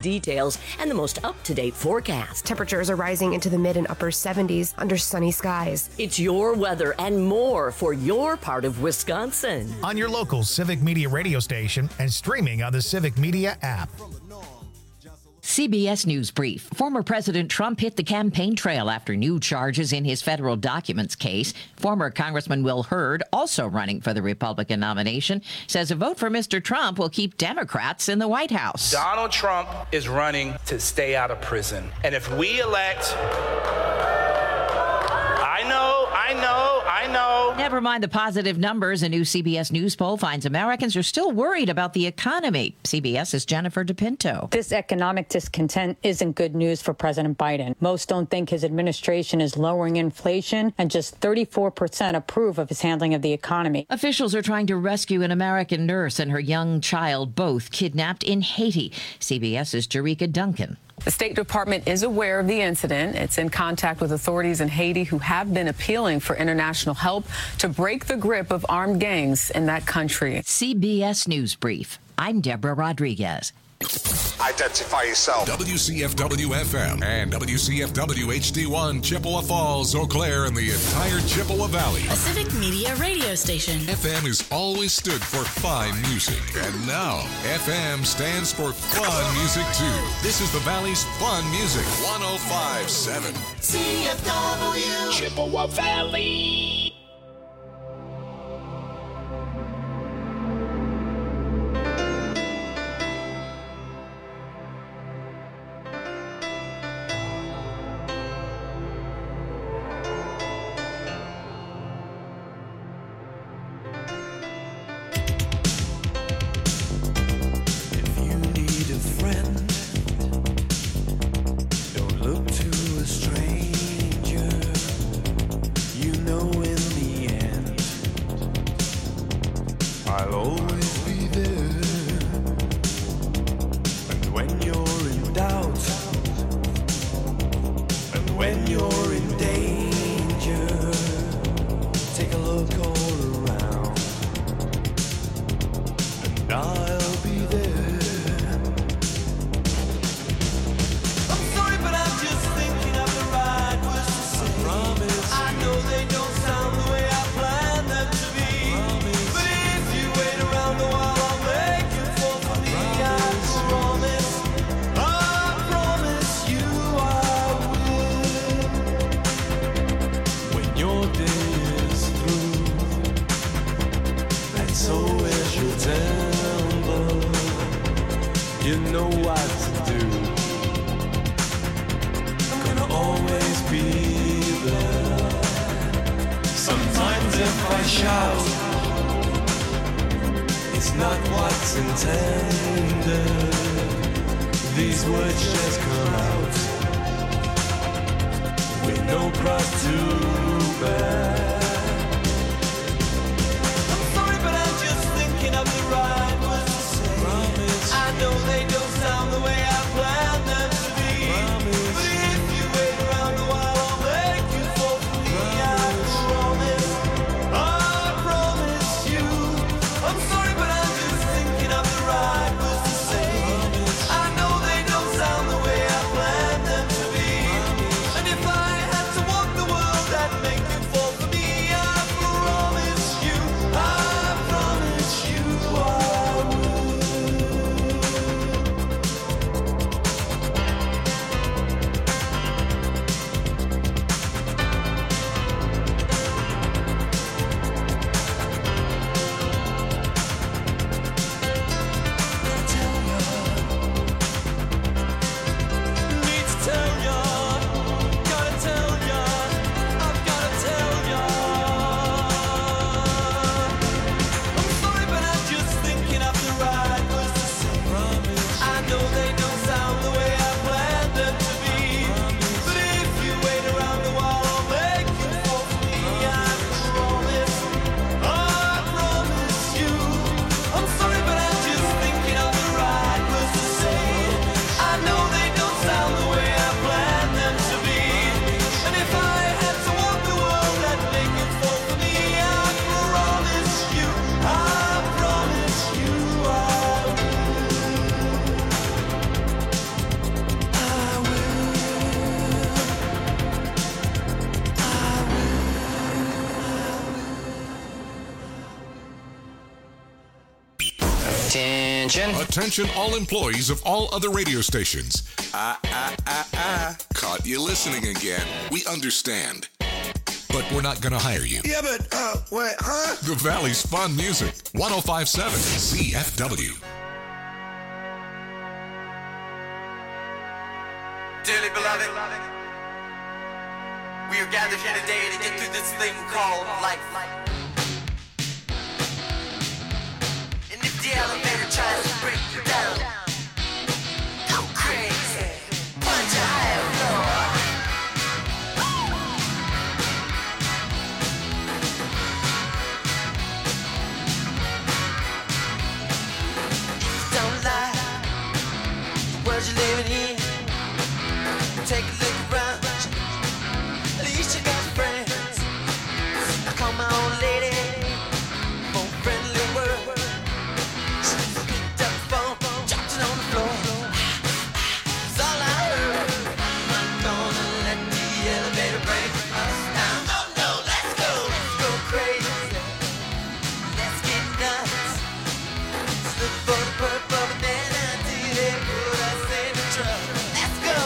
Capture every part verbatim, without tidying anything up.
details and the most up-to-date forecast. Temperatures are rising into the mid and upper seventies under sunny skies. It's your weather and more for your part of Wisconsin. On your local Civic Media radio station and streaming on the Civic Media app. C B S News Brief. Former President Trump hit the campaign trail after new charges in his federal documents case. Former Congressman Will Hurd, also running for the Republican nomination, says a vote for Mister Trump will keep Democrats in the White House. Donald Trump is running to stay out of prison. And if we elect... I know, I know, I know. Never mind the positive numbers. A new C B S News poll finds Americans are still worried about the economy. CBS's Jennifer DePinto. This economic discontent isn't good news for President Biden. Most don't think his administration is lowering inflation, and just thirty-four percent approve of his handling of the economy. Officials are trying to rescue an American nurse and her young child, both kidnapped in Haiti. CBS's Jerika Duncan. The State Department is aware of the incident. It's in contact with authorities in Haiti who have been appealing for international help to break the grip of armed gangs in that country. C B S News Brief. I'm Deborah Rodriguez. Identify yourself. W C F W F M and W C F W H D one, Chippewa Falls, Eau Claire, and the entire Chippewa Valley. A Civic Media radio station. F M has always stood for fine music. And now, F M stands for fun music, too. This is the Valley's fun music. one oh five point seven. C F W. Chippewa Valley. For me Attention. Attention all employees of all other radio stations. Ah, ah, ah, ah. Caught you listening again. We understand. But we're not going to hire you. Yeah, but, uh, what, huh? The Valley's Fun Music. one oh five point seven C F W. Dearly beloved, we are gathered here today to get through this thing called life. And if the elevator tries to break you down, go crazy, punch a higher floor. Don't lie, the world you're living in. Take a look around, at least you got friends. I call my old lady for a friendly word. She picked up the phone, dropped it on the floor. That's all I heard. I'm not gonna let the elevator break us down. Oh no, let's go, let's go crazy. Let's get nuts. Let's look for the purple banana till they put us in the trouble. Let's go.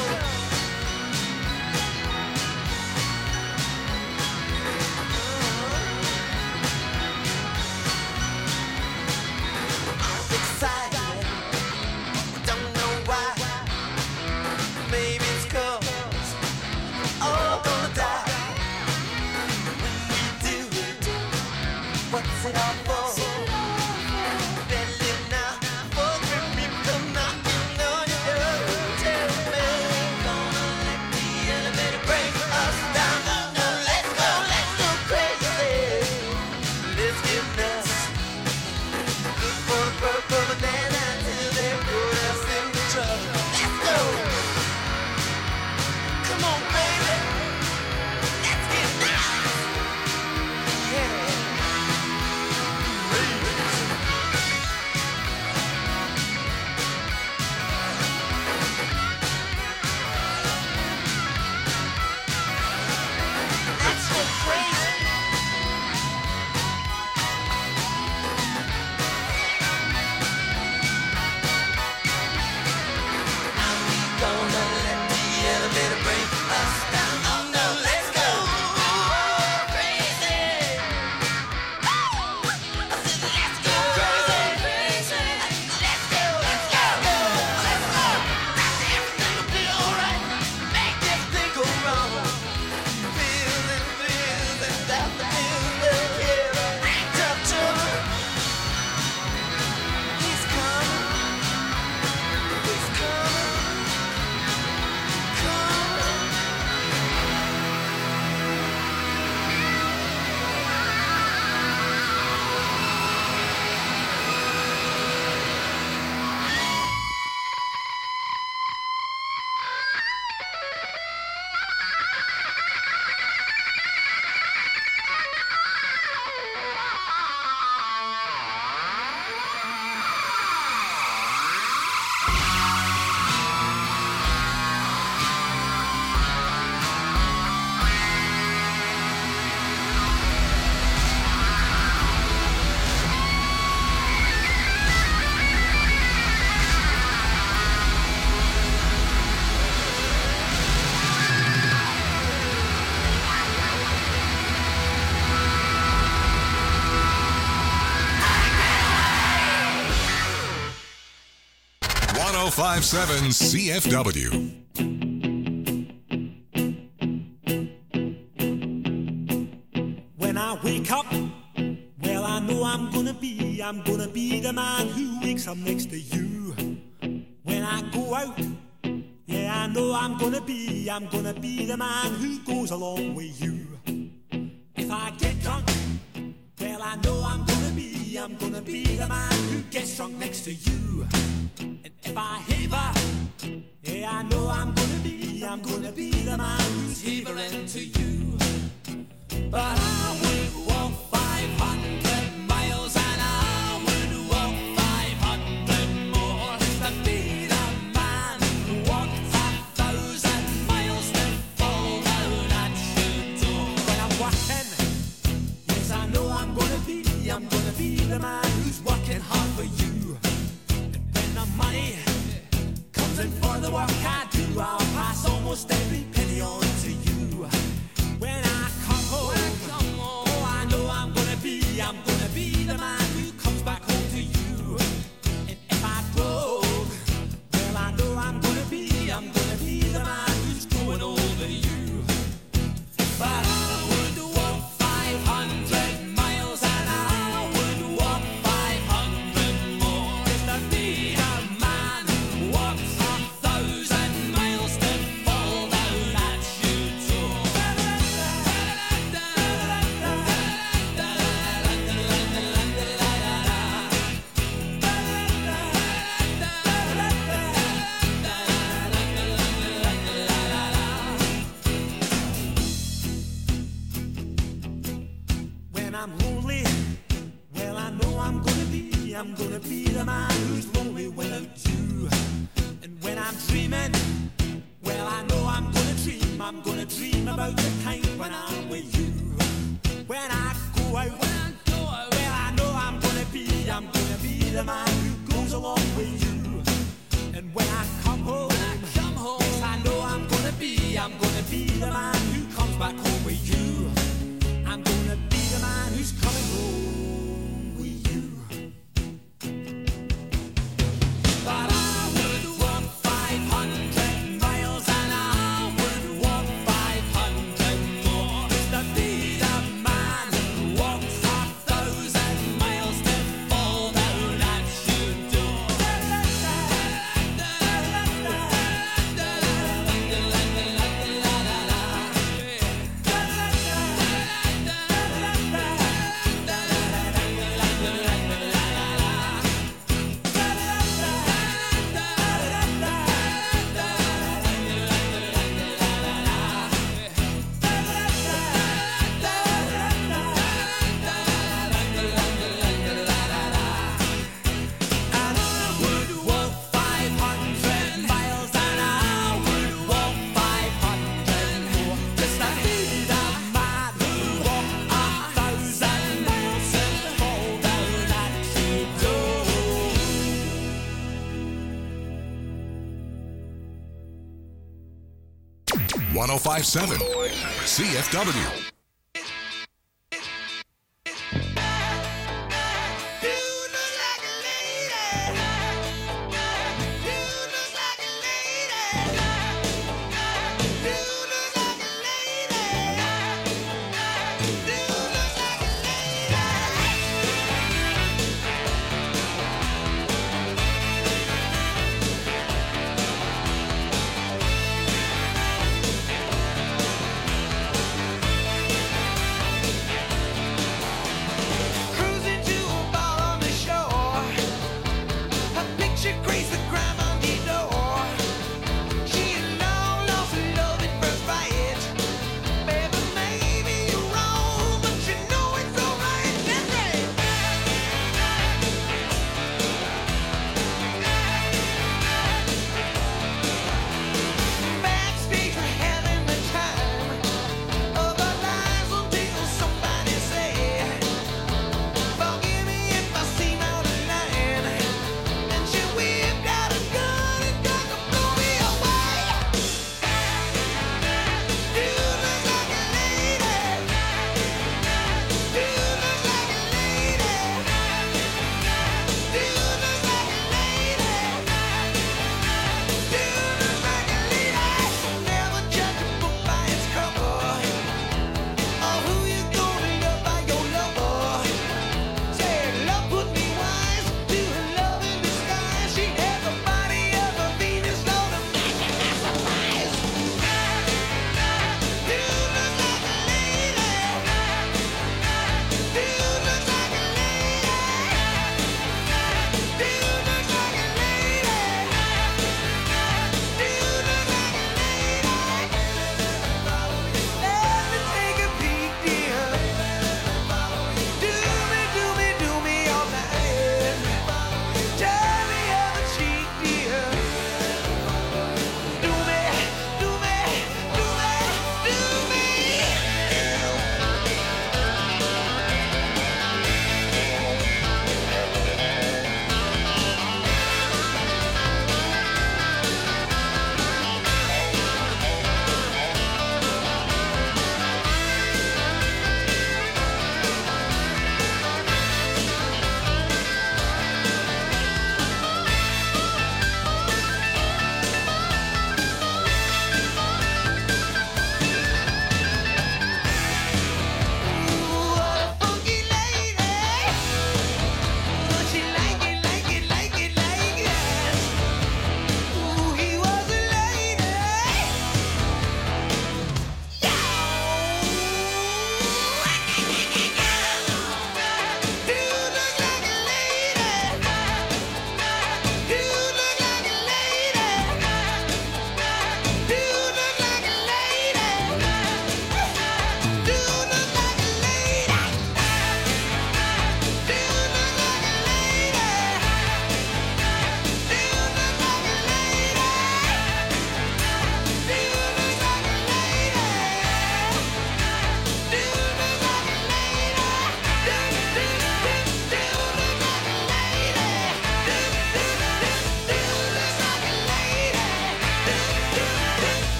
What's it all for? Better live now, for the people come knocking on your door. Tell me, gonna let the elevator break us down. No, let's go, let's go crazy. Let's get nuts. Look for the purple banana till they put us in the trouble. Let's go. Come on, baby. Let's get nuts. Yeah. one oh five point seven C F W. When I wake up, well, I know I'm gonna be, I'm gonna be the man who wakes up next to you. When I go out, yeah, I know I'm gonna be, I'm gonna be the man who goes along with you. If I get drunk, well, I know I'm gonna be, I'm gonna be the man who gets drunk next to you. And if I haver, yeah, I know I'm gonna be, I'm gonna be the man who's havering to you. But I would walk five hundred miles and I would walk five hundred more to be the man who walked a thousand miles to fall down at your door. When I'm working, yes, I know I'm gonna be, I'm gonna be the man who's working hard for you. and for the work I do, I'll pass almost every penny on to you. When I come home, when I come home, oh, I know I'm gonna be, I'm gonna be the man who comes back home to you. And if I broke, well, I know I'm gonna be, I'm gonna be the man who's growing older you. But I would walk five hundred miles and I would walk five hundred more just to be the man who walks a thousand miles to fall down at you too. When I'm lonely, well, I know I'm gonna be, I'm gonna be the man who's lonely without you. And when I'm dreaming, well, I know I'm gonna dream, I'm gonna dream about the time when I'm with you. When I go out, when I go out, well, I know I'm gonna be, I'm gonna be the man who goes along with you. And when I come home, when I come home, yes, I know I'm gonna be, I'm gonna be the man who comes back home with you. I'm gonna be the man who's coming home with you. But I would walk five hundred miles and I would walk five hundred more just to be the man who walks a thousand miles to fall down at your door. And I would walk five hundred miles and I would walk five hundred more just to be the man who walked a thousand miles and fall down at your door. one oh five point seven C F W.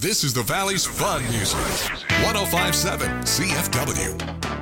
This is the Valley's Fun Music. one oh five point seven C F W.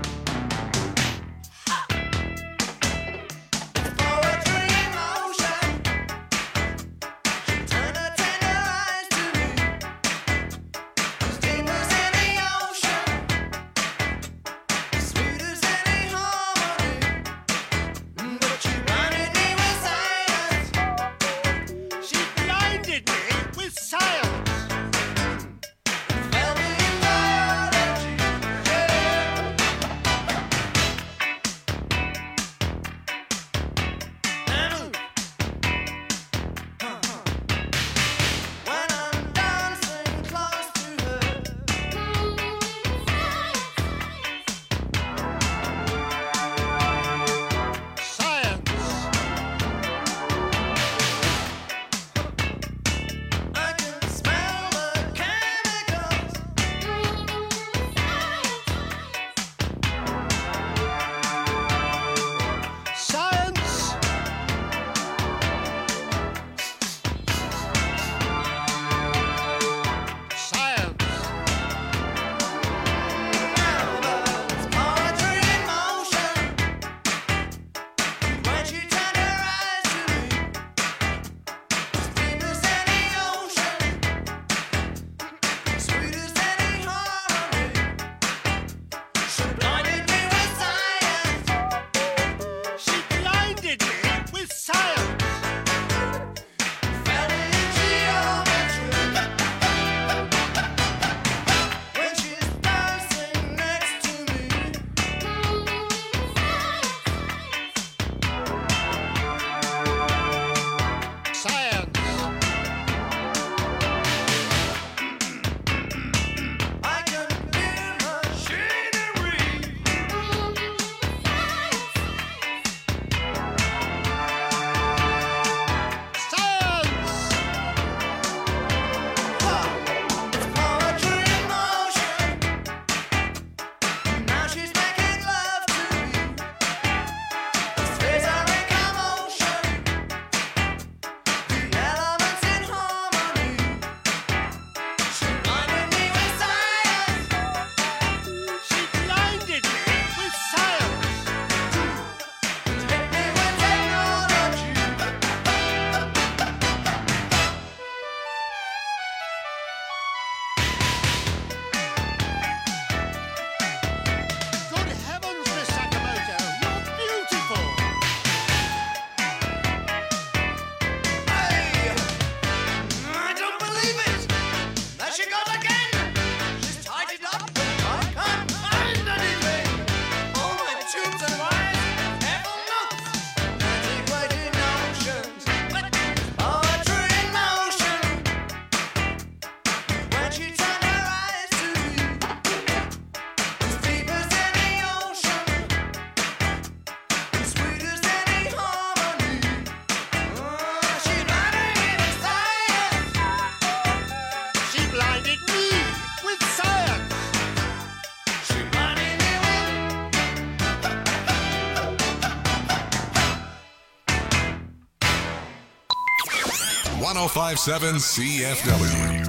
one oh five point seven C F W.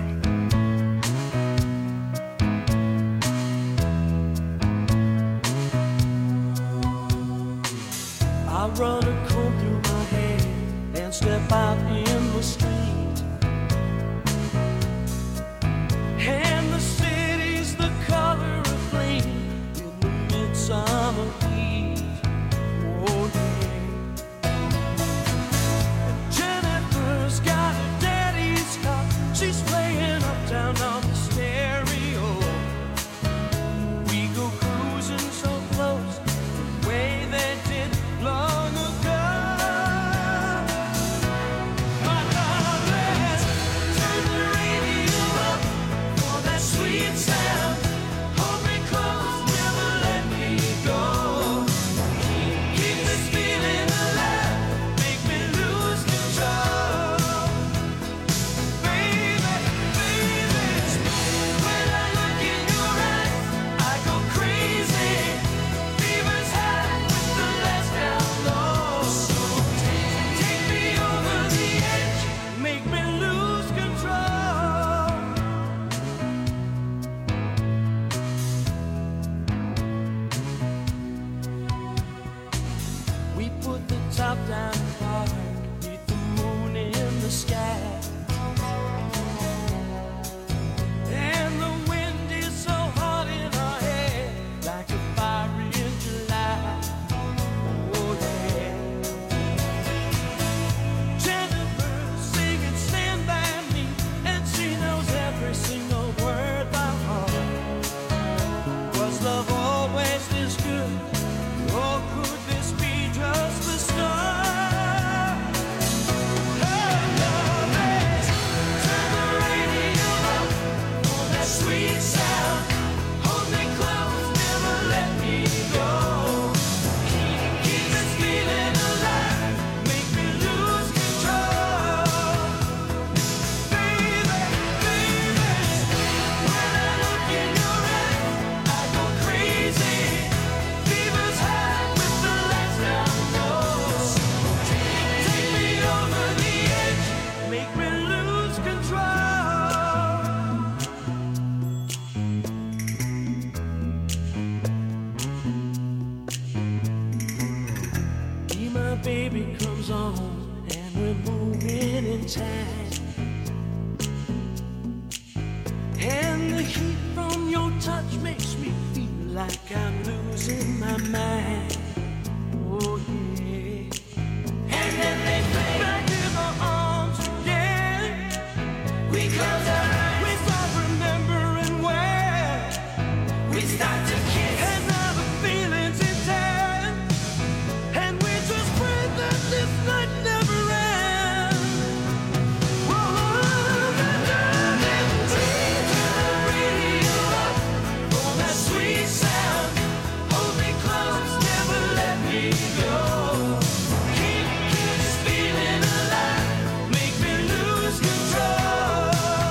I run a comb through my hair and step out in the street. And the city's the color of flame in the midsummer heat. Oh yeah. And Jennifer's got a daddy's car. She's playing uptown on the stereo. We go cruising so close, the way they did long ago. sky. And the wind is so hot in our head, like a fire in July. Oh yeah. Jennifer singing Stand By Me, and she knows every single word by heart. Was love always this good? Or could this be just the start? Her love is, turn the radio up for that sweet sound. Hold me close, never let me go. Keep, keep this feeling alive, make me lose control. Baby, baby, when I look in your eyes, I go crazy. Fever's high with the lights down low. Take, take me over the edge, make me lose control. Be my baby comes on, and we're moving in time. And the heat from your touch makes me feel like I'm losing my mind. Oh yeah. And then they play back in my arms again. We close our eyes, we start remembering where we start to kiss. And now the feeling's intense, and we just pray that this night never ends. Whoa, turn the radio up for that sweet sound. Hold me close, never let me go. Keep, keep this feeling alive, make me lose control.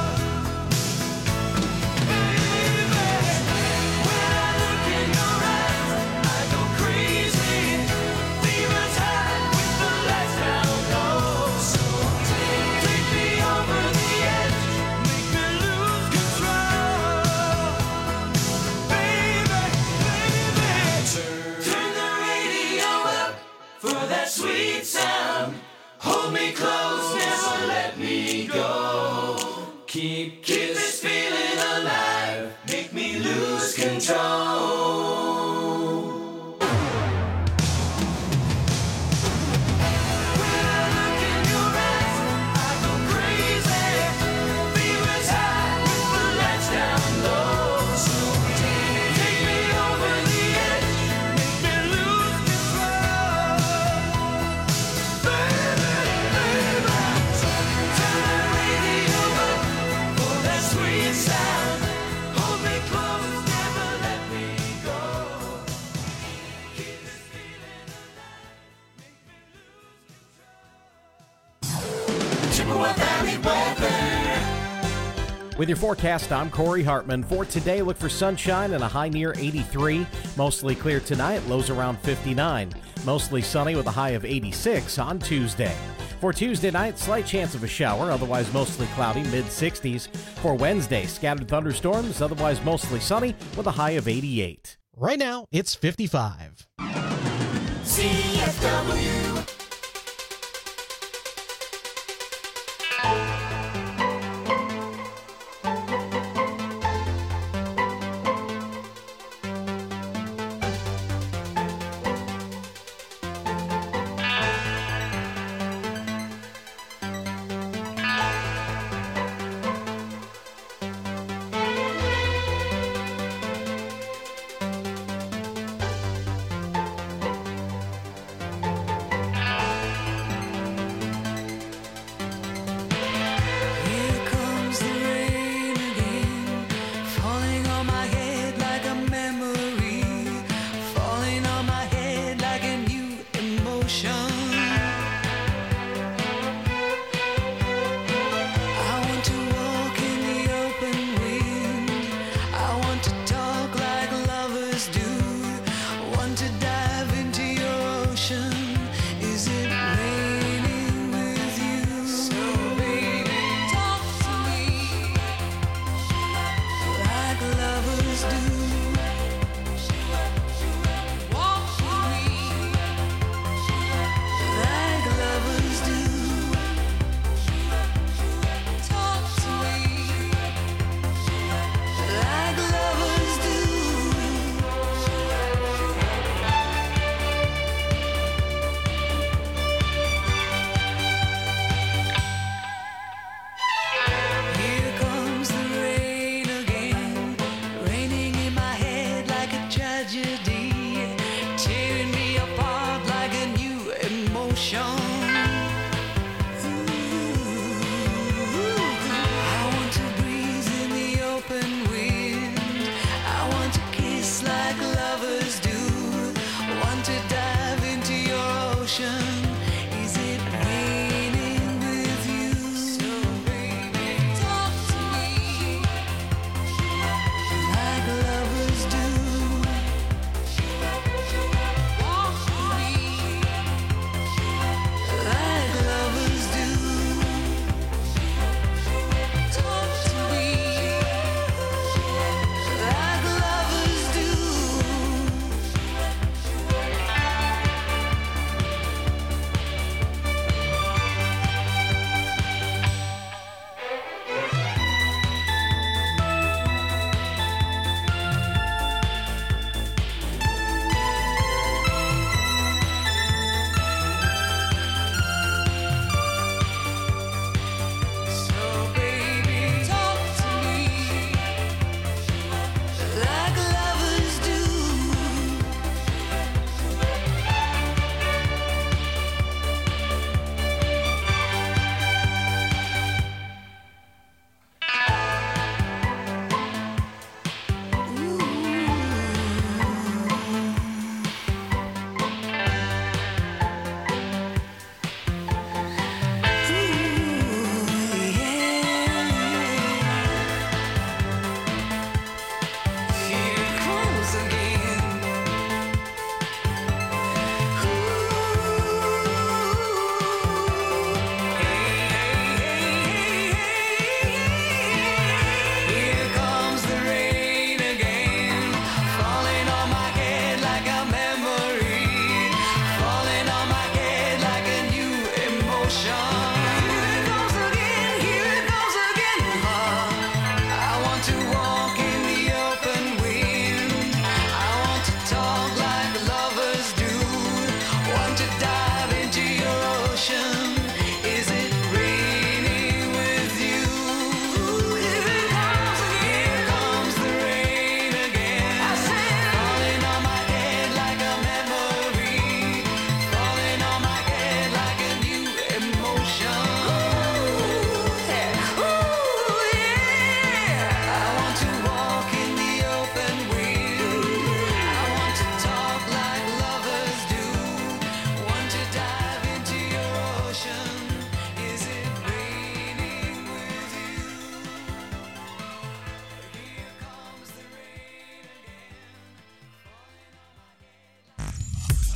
Baby, when I look in your eyes, I go crazy. Fever's high with the lights down low. So take, take me over the edge, make me lose control. Baby, baby, turn the radio up for that sweet sound. Hold me close, never let me go. Keep, keep this feeling alive, make me lose control. When I look in your eyes, I go crazy. Fever's high with the lights down low. So take, take me over the edge, make me lose control. Baby, baby, turn the radio up for that sweet sound. Hold me close, never let me go. Keep this feeling alive, make me lose control. Chippewa Valley weather. With your forecast, I'm Corey Hartman. For today, look for sunshine and a high near eighty-three. Mostly clear tonight, lows around fifty-nine. Mostly sunny with a high of eighty-six on Tuesday. For Tuesday night, slight chance of a shower, otherwise mostly cloudy, mid sixties. For Wednesday, scattered thunderstorms, otherwise mostly sunny with a high of eighty-eight. Right now, it's fifty-five. C F W.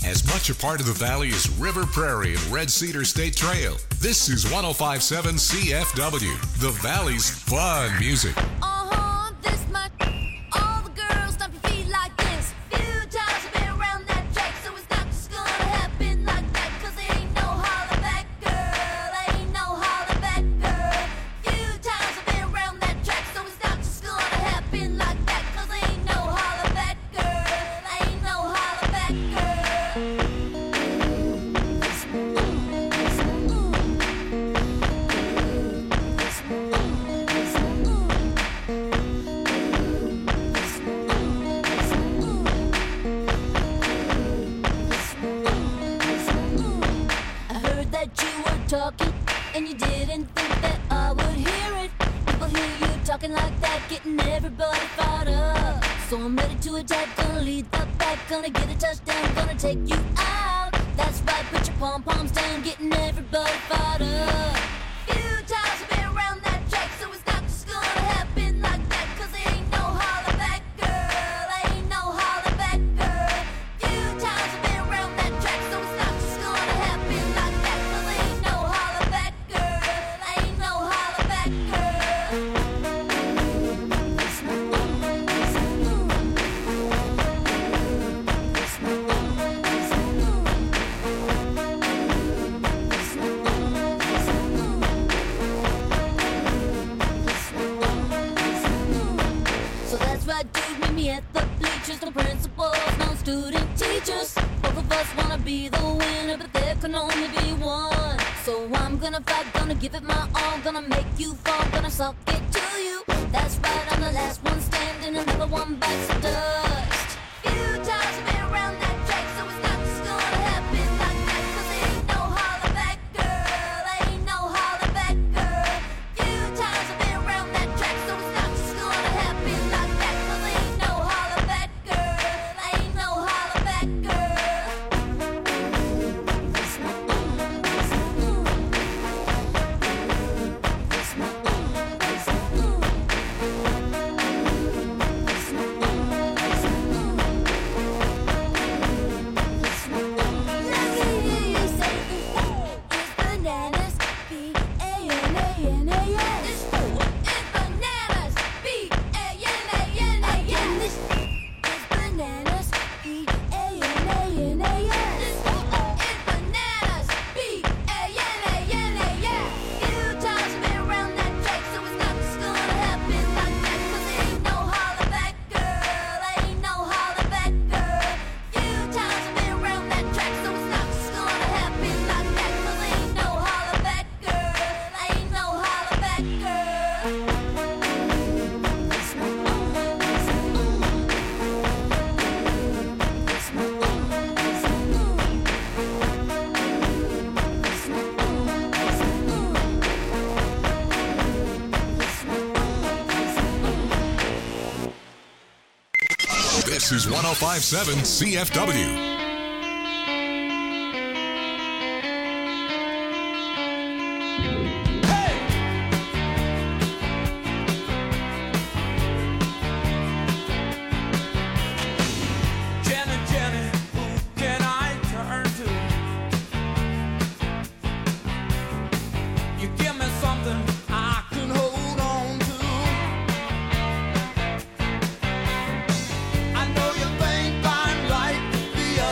as much a part of the valley as River Prairie and Red Cedar State Trail. This is one oh five point seven C F W, the Valley's fun music. Uh-huh, this much. All the girls stomp your feet like this. Few times I've been around that track, so it's not just gonna happen like that. Cause there ain't no holler back, girl. There ain't no holler back, girl. Few times I've been around that track, so it's not just gonna happen like that. Cause there ain't no holler back, girl. There ain't no holler back, girl. Talking, and you didn't think that I would hear it. People hear you talking like that, getting everybody fired up. So I'm ready to attack, gonna lead the pack, gonna get a touchdown, gonna take you out. That's right, put your pom-poms down, getting everybody fired up. Few times I've been around that track, so it's not just gonna happen like that. Cause there ain't no holler back, girl. There ain't no holler back, girl. Few times I've been around that track, so it's not just gonna happen like that. Cause there ain't no holler back, girl. There ain't no holler back, girl. So that's right, dude, meet me at the bleachers. No principals, no student teachers. Both of us wanna be the winner, but there can only be one. So I'm gonna fight, gonna give it my all, gonna make you fall, gonna suck it to you. That's right, I'm the last one standing, another one bites the dust. Few times I've been around that track, so it's not just gonna happen like that. Cause there ain't no holler back, girl. There ain't no holler back, girl. Few times I've been around that track, so it's not just gonna happen like that. Cause there ain't no holler back, girl. There ain't no holler back, girl. This is one oh five point seven C F W. I know you think I'm right the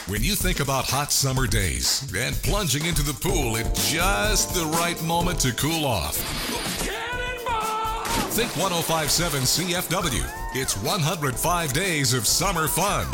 When you think about hot summer days and plunging into the pool at just the right moment to cool off, think one oh five point seven C F W. It's one hundred five days of summer fun.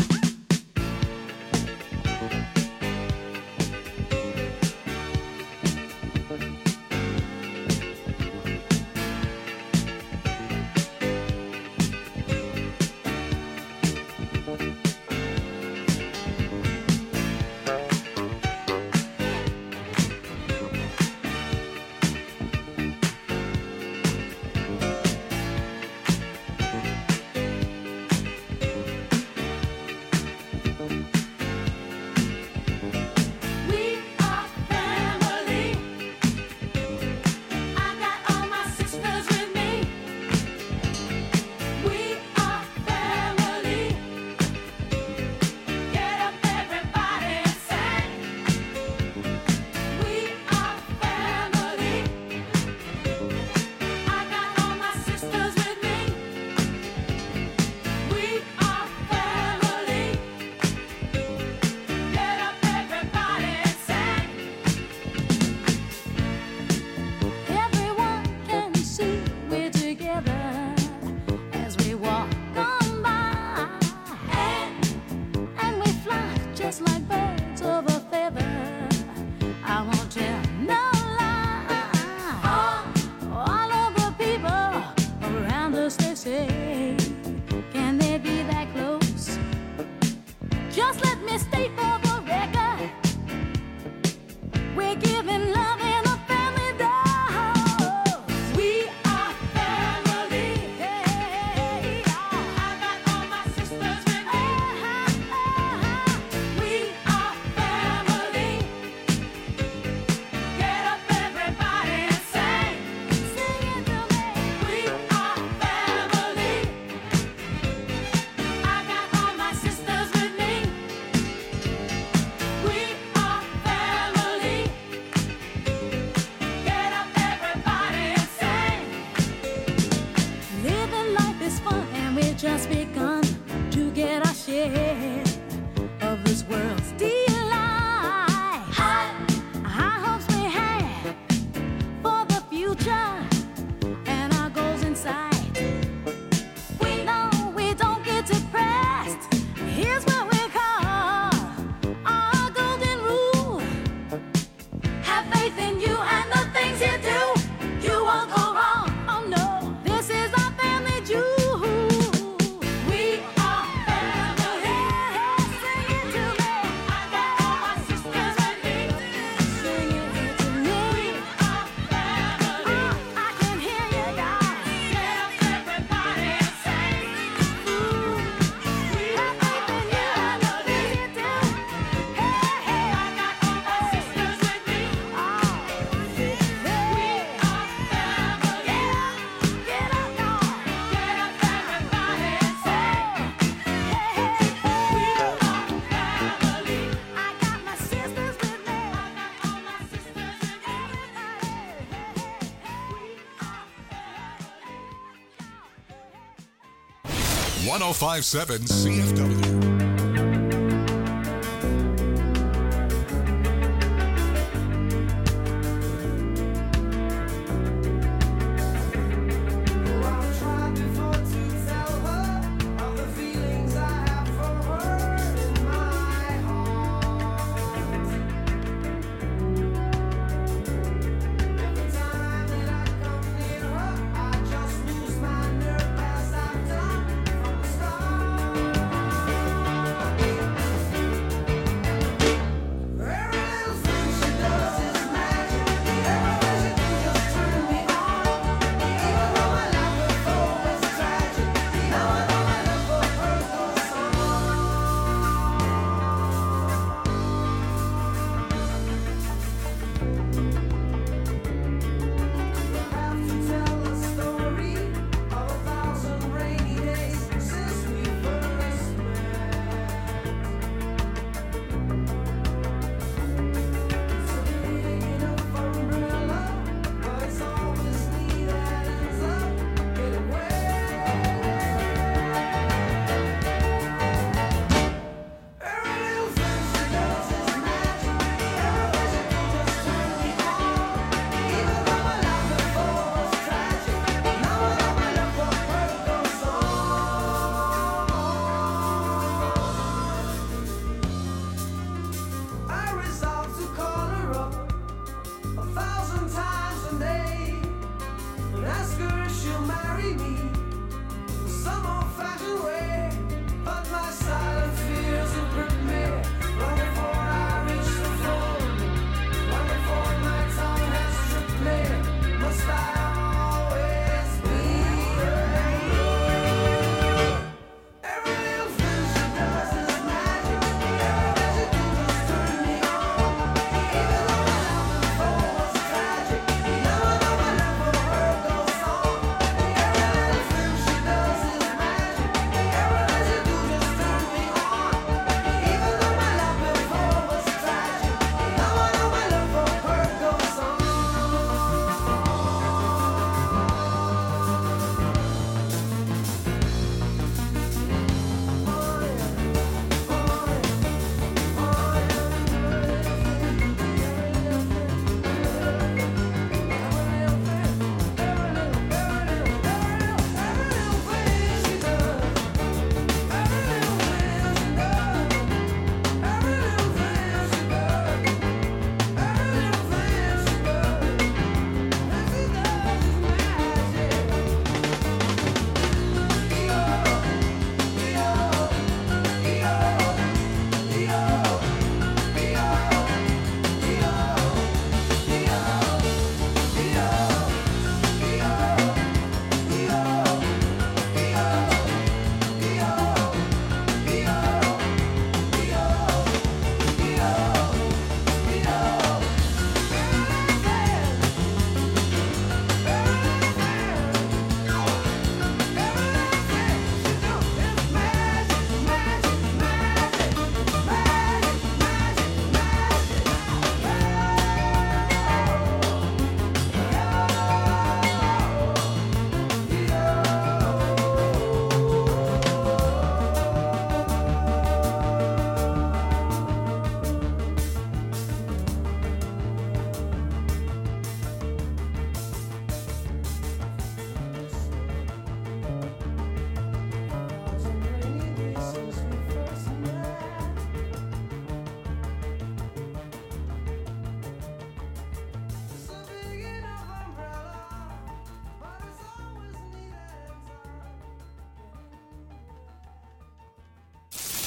one oh five point seven C F W.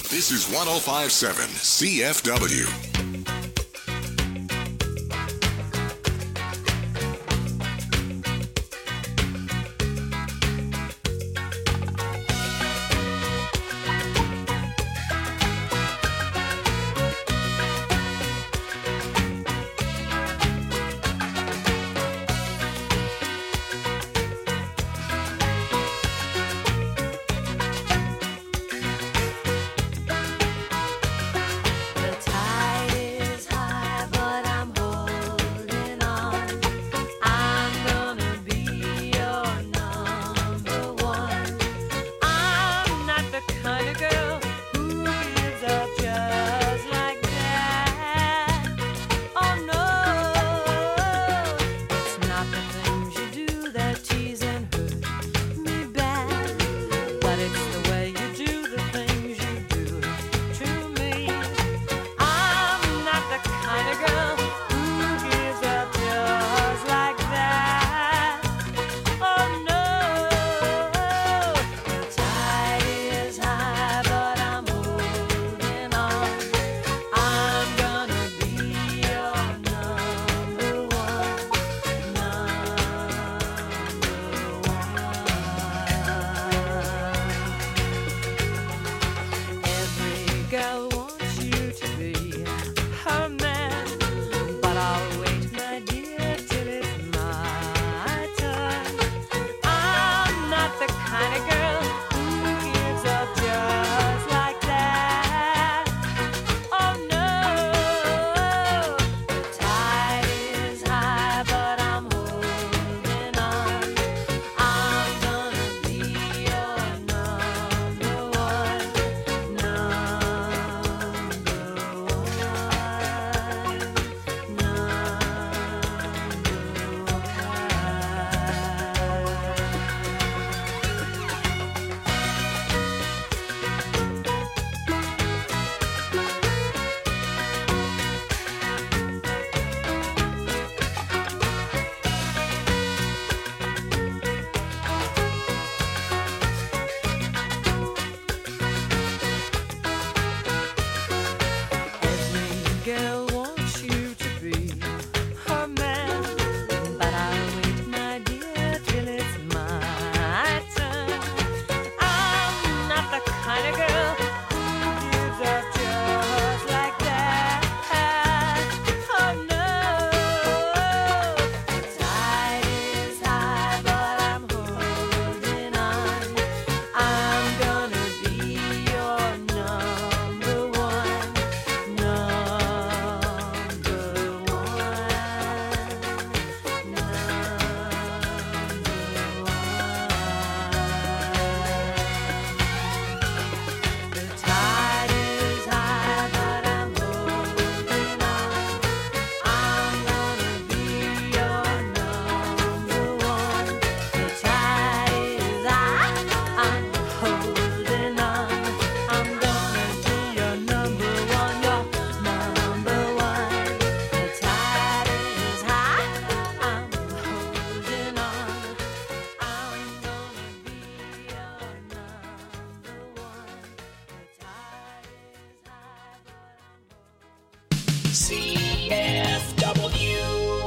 This is one oh five point seven C F W. C F W.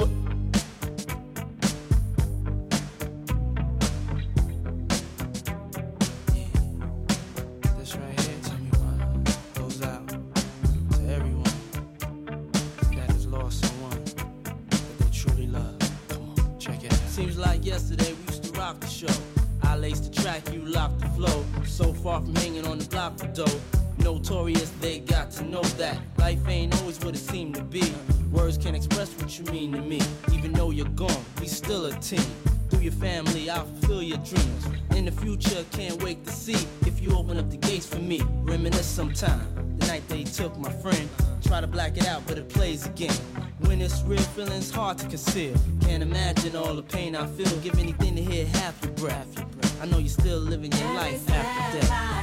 This right here, tell me why, goes out to everyone that has lost someone that they truly love. Come on, check it out. Seems like yesterday we used to rock the show. I laced the track, you locked the flow. So far from hanging on the block for dough. Notorious, they got to know that life ain't always what it seemed to be. Words can't express what you mean to me. Even though you're gone, we still a team. Through your family, I'll fulfill your dreams. In the future, can't wait to see if you open up the gates for me. Reminisce sometime, the night they took my friend. Try to black it out, but it plays again. When it's real, feeling's hard to conceal. Can't imagine all the pain I feel. Give anything to hear half your breath. I know you're still living your life after death.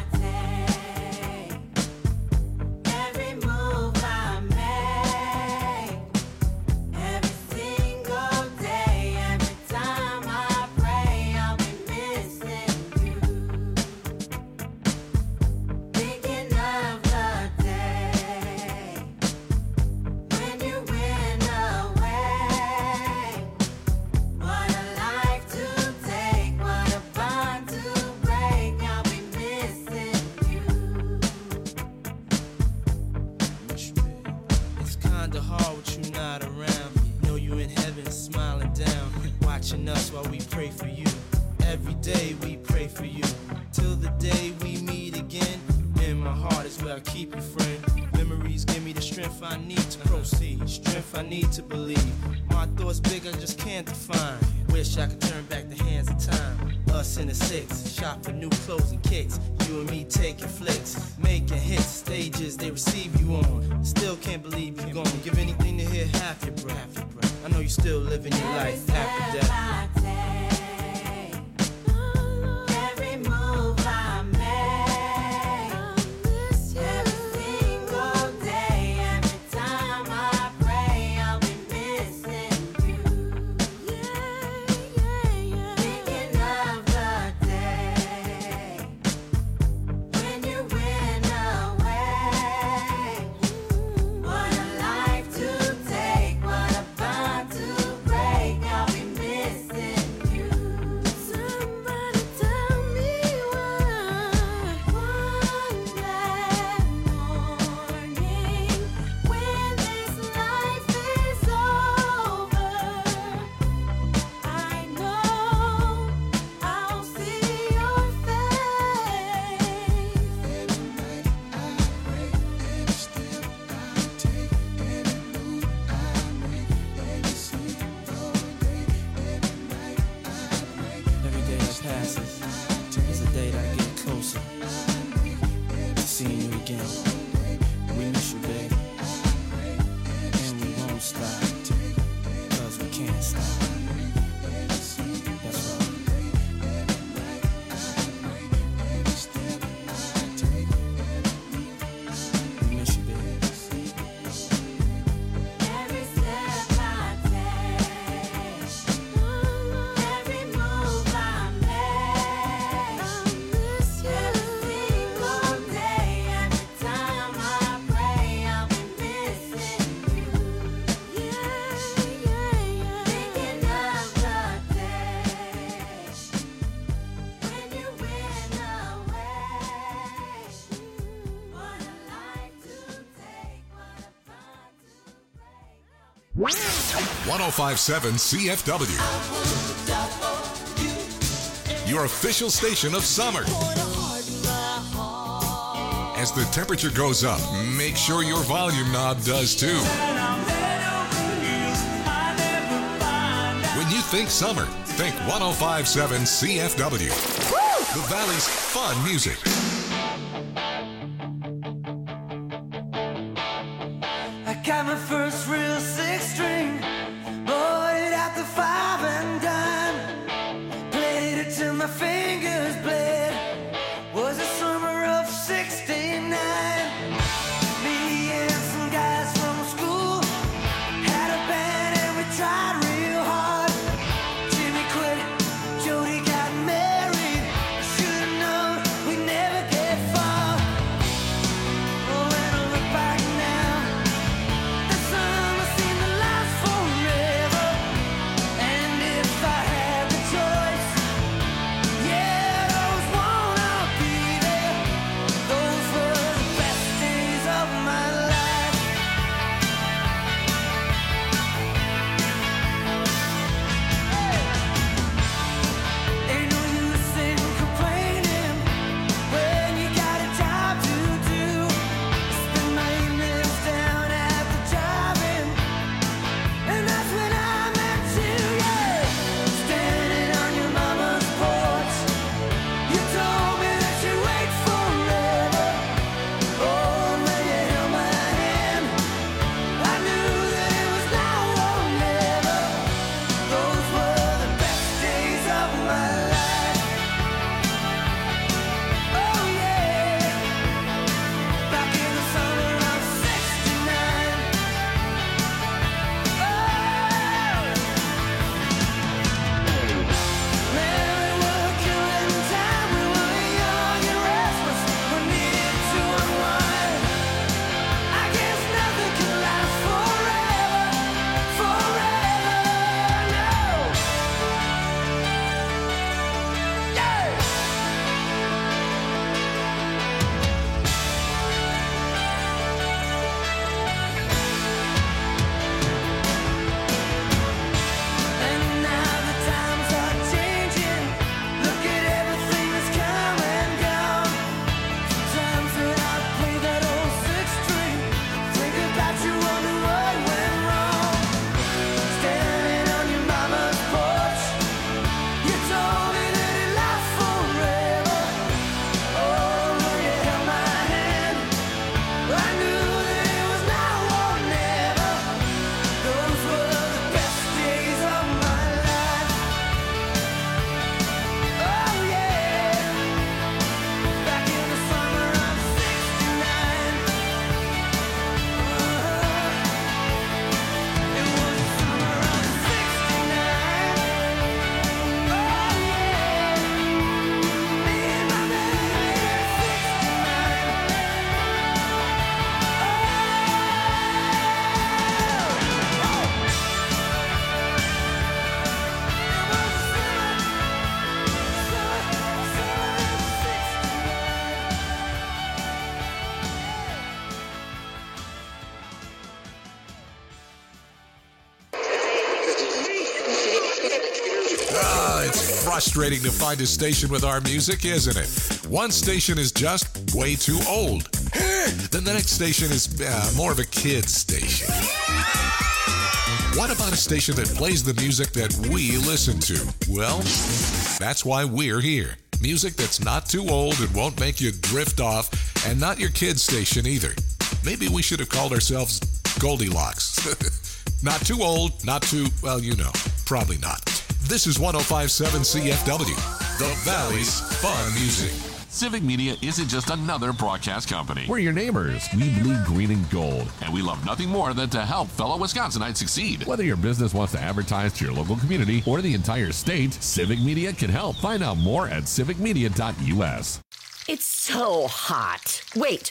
Thinking of kinda hard with you not around. Know you in heaven smiling down, watching us while we pray for you. Every day we pray for you, till the day we meet again. In my heart is where I keep you, friend. Memories give me the strength I need to proceed, strength I need to believe. My thoughts big, I just can't define. Wish I could turn back the hands of time. Us in the six, shop for new clothes and kicks. You and me taking flicks, making hits, stages they receive you on. Still can't believe you're gone. Give anything to hear half your breath. I know you still living your life after death. one oh five point seven C F W, your official station of summer. As the temperature goes up, make sure your volume knob does too. When you think summer, think one oh five point seven C F W, the Valley's fun music. I got my first real six string, bought it at the five and dime, played it till my fingers bled. Was the summer of sixty-nine. Me and some guys from school had a band and we tried real hard. Jimmy quit, Jody got married. Should've known we'd never get far. Oh, when I look back now, that summer seemed to last frustrating to find a station with our music, isn't it? One station is just way too old. Then the next station is uh, more of a kid's station. What about a station that plays the music that we listen to? Well, that's why we're here. Music that's not too old and won't make you drift off, and not your kid's station either. Maybe we should have called ourselves Goldilocks. Not too old, not too, well, you know, probably not. This is one oh five point seven C F W, the Valley's Fun Music. Civic Media isn't just another broadcast company. We're your neighbors. We bleed green and gold. And we love nothing more than to help fellow Wisconsinites succeed. Whether your business wants to advertise to your local community or the entire state, Civic Media can help. Find out more at civic media dot U S. It's so hot. Wait.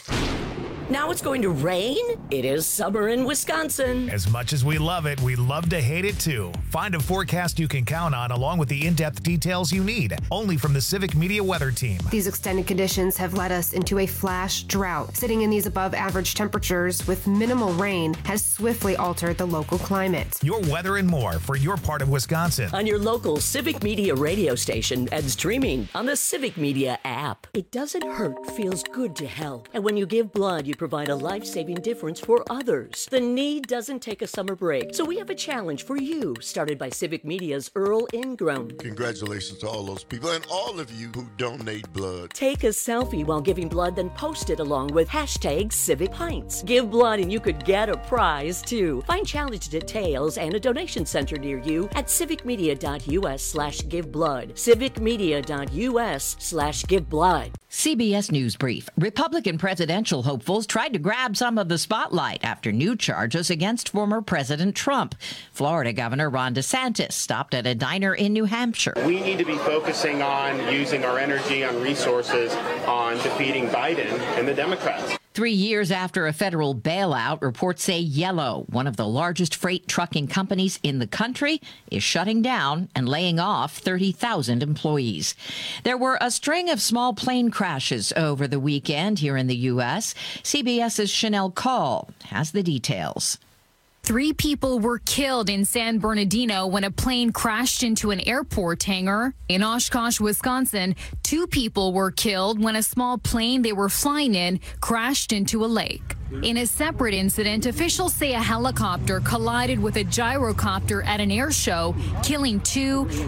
Now it's going to rain? It is summer in Wisconsin. As much as we love it, we love to hate it too. Find a forecast you can count on along with the in-depth details you need, only from the Civic Media Weather Team. These extended conditions have led us into a flash drought. Sitting in these above average temperatures with minimal rain has swiftly altered the local climate. Your weather and more for your part of Wisconsin. On your local Civic Media radio station and streaming on the Civic Media app. It doesn't hurt, feels good to help. And when you give blood, you provide a life-saving difference for others. The need doesn't take a summer break, so we have a challenge for you, started by Civic Media's Earl Ingram. Congratulations to all those people and all of you who donate blood. Take a selfie while giving blood, then post it along with hashtag Civic Pints. Give blood and you could get a prize, too. Find challenge details and a donation center near you at civic media dot U S slash give blood. civic media dot U S slash give blood. C B S News Brief. Republican presidential hopefuls tried to grab some of the spotlight after new charges against former President Trump. Florida Governor Ron DeSantis stopped at a diner in New Hampshire. We need to be focusing on using our energy, on resources, on defeating Biden and the Democrats. Three years after a federal bailout, reports say Yellow, one of the largest freight trucking companies in the country, is shutting down and laying off thirty thousand employees. There were a string of small plane crashes over the weekend here in the U S CBS's Chanel Call has the details. Three people were killed in San Bernardino when a plane crashed into an airport hangar. In Oshkosh, Wisconsin, two people were killed when a small plane they were flying in crashed into a lake. In a separate incident, officials say a helicopter collided with a gyrocopter at an air show, killing two